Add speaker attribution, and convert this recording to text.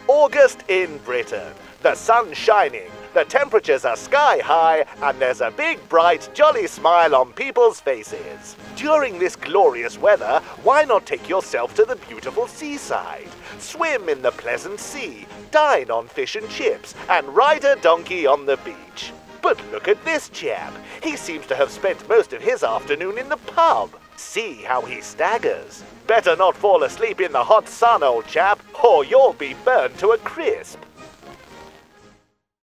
Speaker 1: August in Britain. The sun's shining, the temperatures are sky high, and there's a big, bright, jolly smile on people's faces. During this glorious weather, why not take yourself to the beautiful seaside? Swim in the pleasant sea, dine on fish and chips, and ride a donkey on the beach. But look at this chap. He seems to have spent most of his afternoon in the pub. See how he staggers. Better not fall asleep in the hot sun, old chap, or you'll be burned to a crisp.